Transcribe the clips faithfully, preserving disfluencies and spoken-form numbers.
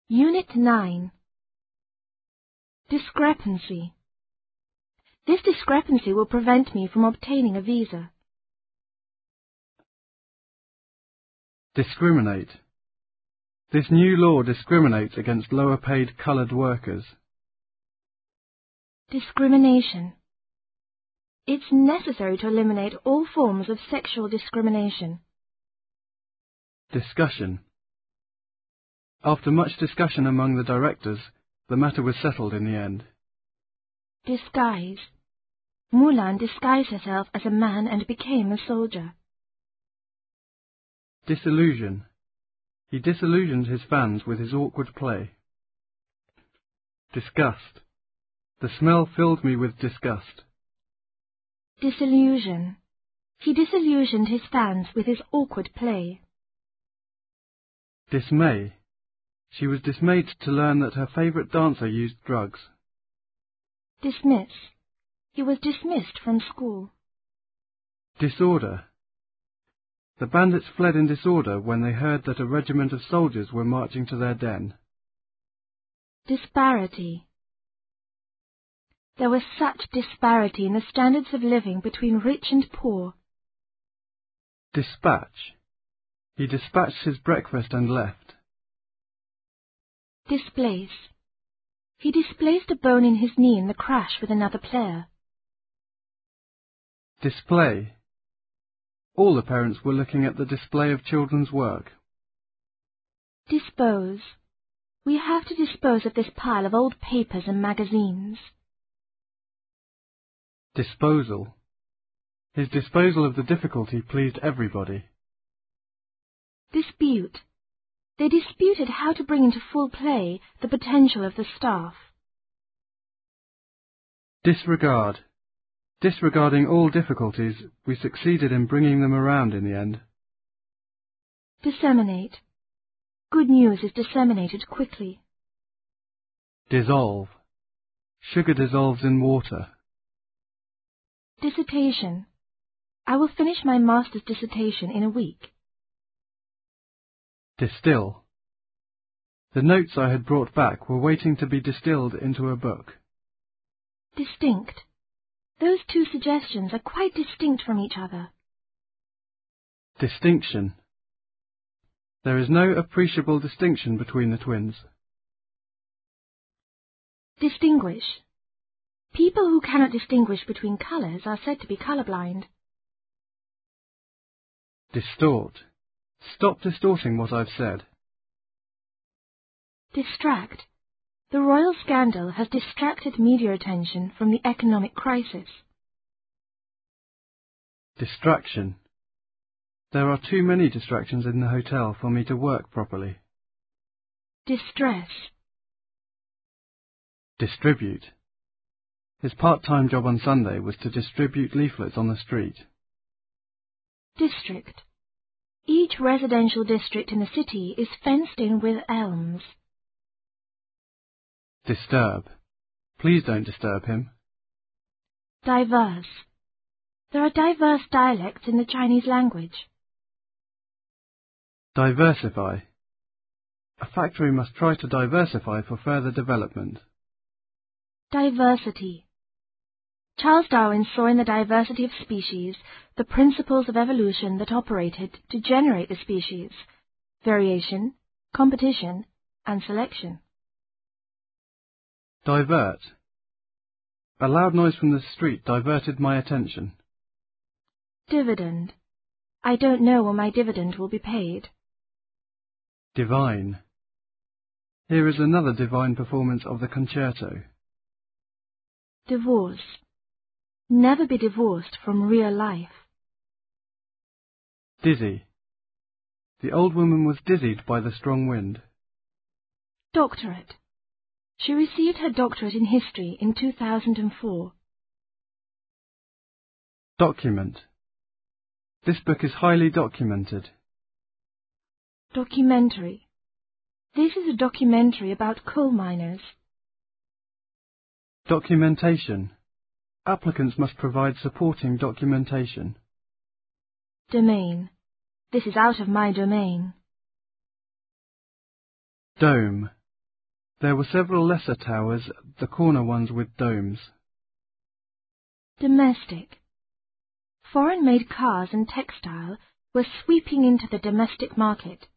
Unit nine. Discrepancy. This discrepancy will prevent me from obtaining a visa. Discriminate. This new law discriminates against lower-paid coloured workers. Discrimination. It's necessary to eliminate all forms of sexual discrimination. Discussion. After much discussion among the directors, the matter was settled in the end. Disguise. Mulan disguised herself as a man and became a soldier. Disillusion. He disillusioned his fans with his awkward play. Disgust. The smell filled me with disgust. Disillusion. He disillusioned his fans with his awkward play. Dismay. She was dismayed to learn that her favourite dancer used drugs. Dismiss. He was dismissed from school. Disorder. The bandits fled in disorder when they heard that a regiment of soldiers were marching to their den. Disparity. There was such disparity in the standards of living between rich and poor. Dispatch. He dispatched his breakfast and left. Displace. He displaced a bone in his knee in the crash with another player. Display. All the parents were looking at the display of children's work. Dispose. We have to dispose of this pile of old papers and magazines. Disposal. His disposal of the difficulty pleased everybody. Dispute. They disputed how to bring into full play the potential of the staff. Disregard. Disregarding all difficulties, we succeeded in bringing them around in the end. Disseminate. Good news is disseminated quickly. Dissolve. Sugar dissolves in water. Dissertation. I will finish my master's dissertation in a week. Distill. The notes I had brought back were waiting to be distilled into a book. Distinct. Those two suggestions are quite distinct from each other. Distinction. There is no appreciable distinction between the twins. Distinguish. People who cannot distinguish between colours are said to be colourblind. Distort. Stop distorting what I've said. Distract. The royal scandal has distracted media attention from the economic crisis. Distraction. There are too many distractions in the hotel for me to work properly. Distress. Distribute. His part-time job on Sunday was to distribute leaflets on the street. District. Each residential district in the city is fenced in with elms. Disturb. Please don't disturb him. Diverse. There are diverse dialects in the Chinese language. Diversify. A factory must try to diversify for further development. Diversity. Charles Darwin saw in the diversity of species the principles of evolution that operated to generate the species: variation, competition, and selection. Divert. A loud noise from the street diverted my attention. Dividend. I don't know when my dividend will be paid. Divine. Here is another divine performance of the concerto. Divorce. Never be divorced from real life. Dizzy. The old woman was dizzied by the strong wind. Doctorate. She received her doctorate in history in two thousand four. Document. This book is highly documented. Documentary. This is a documentary about coal miners. Documentation. Applicants must provide supporting documentation. Domain. This is out of my domain. Dome. There were several lesser towers, the corner ones with domes. Domestic. Foreign-made cars and textile were sweeping into the domestic market.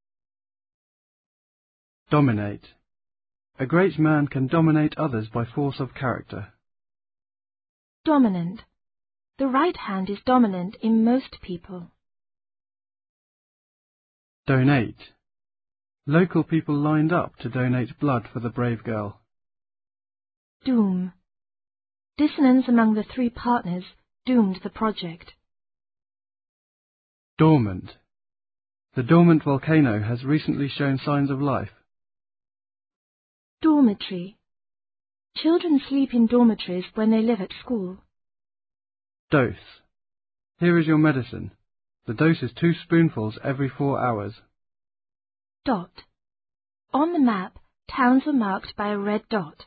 Dominate. A great man can dominate others by force of character. Dominant. The right hand is dominant in most people. Donate. Local people lined up to donate blood for the brave girl. Doom. Dissonance among the three partners doomed the project. Dormant. The dormant volcano has recently shown signs of life. Dormitory. Children sleep in dormitories when they live at school. Dose. Here is your medicine. The dose is two spoonfuls every four hours. Dot. On the map, towns were marked by a red dot.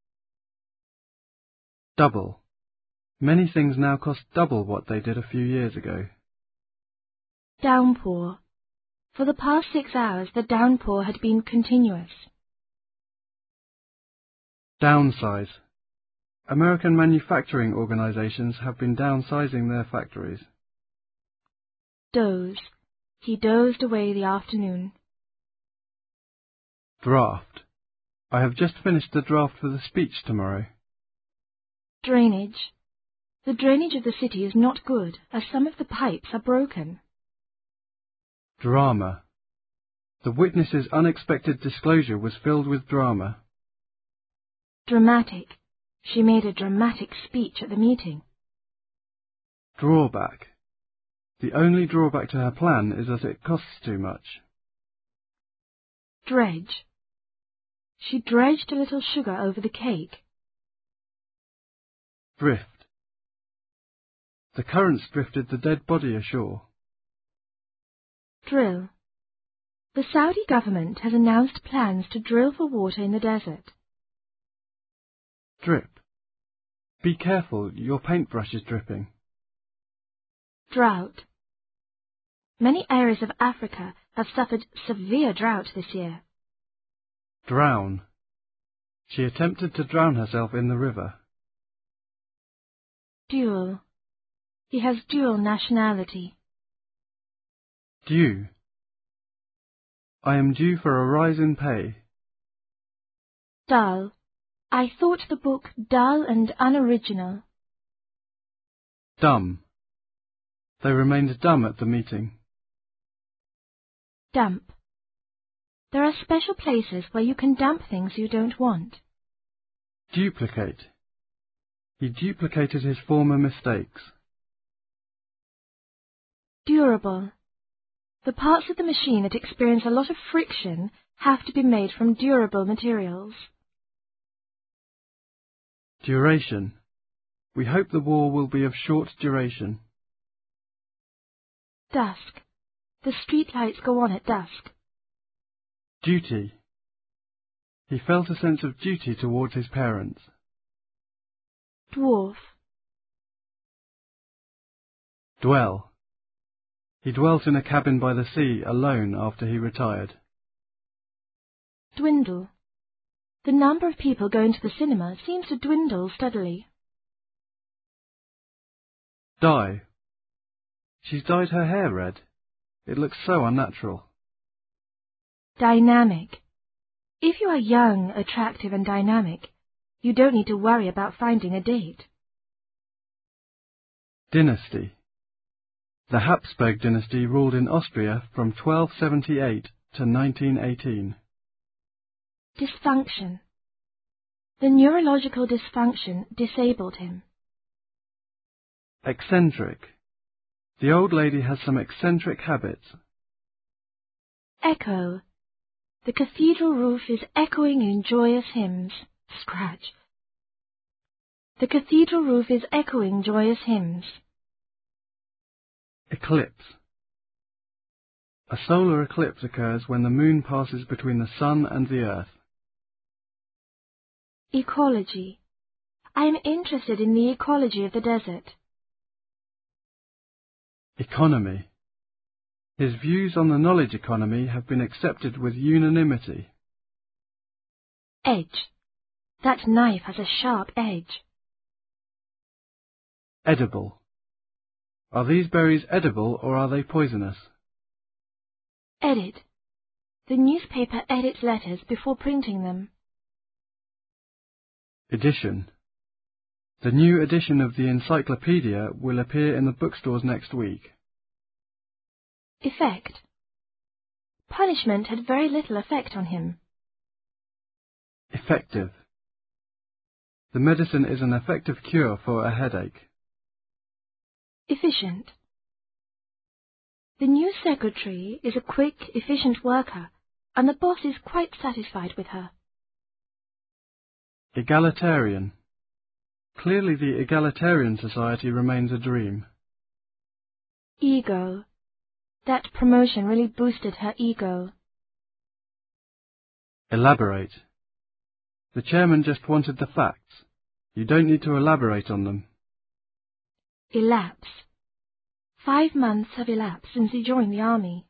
Double. Many things now cost double what they did a few years ago. Downpour. For the past six hours the downpour had been continuous. Downsize. American manufacturing organizations have been downsizing their factories. Doze. He dozed away the afternoon. Draft. I have just finished the draft for the speech tomorrow. Drainage. The drainage of the city is not good, as some of the pipes are broken. Drama. The witness's unexpected disclosure was filled with drama. Dramatic. She made a dramatic speech at the meeting. Drawback. The only drawback to her plan is that it costs too much. Dredge. She dredged a little sugar over the cake. Drift. The currents drifted the dead body ashore. Drill. The Saudi government has announced plans to drill for water in the desert. Drip. Be careful, your paintbrush is dripping. Drought. Many areas of Africa have suffered severe drought this year. Drown. She attempted to drown herself in the river. Dual. He has dual nationality. Due. I am due for a rise in pay. Dull. I thought the book dull and unoriginal. Dumb. They remained dumb at the meeting. Dump. There are special places where you can dump things you don't want. Duplicate. He duplicated his former mistakes. Durable. The parts of the machine that experience a lot of friction have to be made from durable materials. Duration. We hope the war will be of short duration. Dusk. The streetlights go on at dusk. Duty. He felt a sense of duty towards his parents. Dwarf. Dwell. He dwelt in a cabin by the sea alone after he retired. Dwindle. The number of people going to the cinema seems to dwindle steadily. Dye. She's dyed her hair red. It looks so unnatural. Dynamic. If you are young, attractive and dynamic, you don't need to worry about finding a date. Dynasty. The Habsburg dynasty ruled in Austria from twelve seventy-eight to nineteen eighteen. Dysfunction. The neurological dysfunction disabled him. Eccentric. The old lady has some eccentric habits. Echo. The cathedral roof is echoing in joyous hymns. Scratch. The cathedral roof is echoing joyous hymns. Eclipse. A solar eclipse occurs when the moon passes between the sun and the earth. Ecology. I am interested in the ecology of the desert. Economy. His views on the knowledge economy have been accepted with unanimity. Edge. That knife has a sharp edge. Edible. Are these berries edible or are they poisonous? Edit. The newspaper edits letters before printing them. Edition. The new edition of the encyclopedia will appear in the bookstores next week. Effect. Punishment had very little effect on him. Effective. The medicine is an effective cure for a headache. Efficient. The new secretary is a quick, efficient worker, and the boss is quite satisfied with her. Egalitarian. Clearly the egalitarian society remains a dream. Ego. That promotion really boosted her ego. Elaborate. The chairman just wanted the facts. You don't need to elaborate on them. Elapse. Five months have elapsed since he joined the army.